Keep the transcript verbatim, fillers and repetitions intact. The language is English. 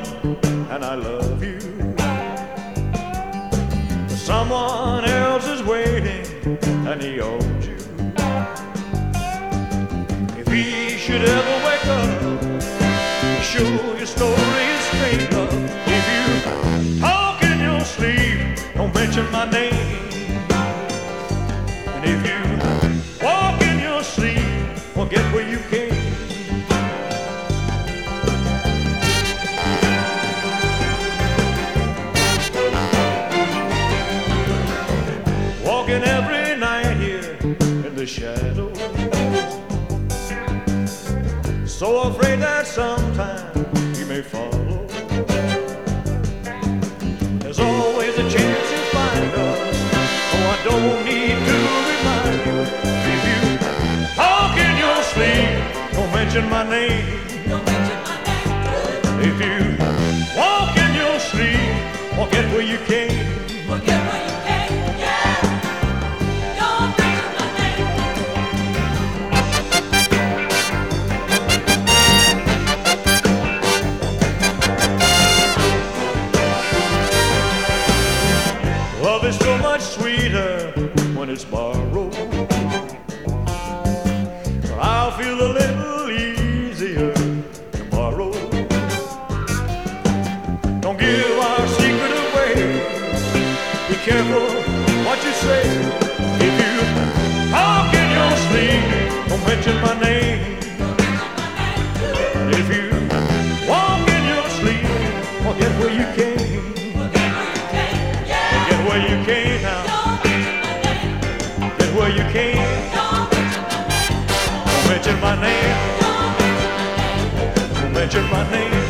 young and I love you, but someone else is waiting and he owns you. If he should ever wake up, be sure your story is straight up. If you talk in your sleep, don't mention my name. And if you walk in your sleep, forget where you came. Walking every night here in the shadows, so afraid that sometime you may follow. There's always a chance you'll find us, so I don't need to remind you. If you talk in your sleep, don't mention my name. Don't mention my name. If you walk in your sleep, forget where you came. Forget where you came, yeah. Don't mention my name. Love is so much sweeter when it's borrowed. I'll feel a little easier tomorrow. Don't give our secret away. Be careful what you say. If you talk in your sleep, don't mention my name. And if you walk in your sleep, forget where you came. Forget where you came now. Forget where you came. Don't mention my name. Don't mention my name.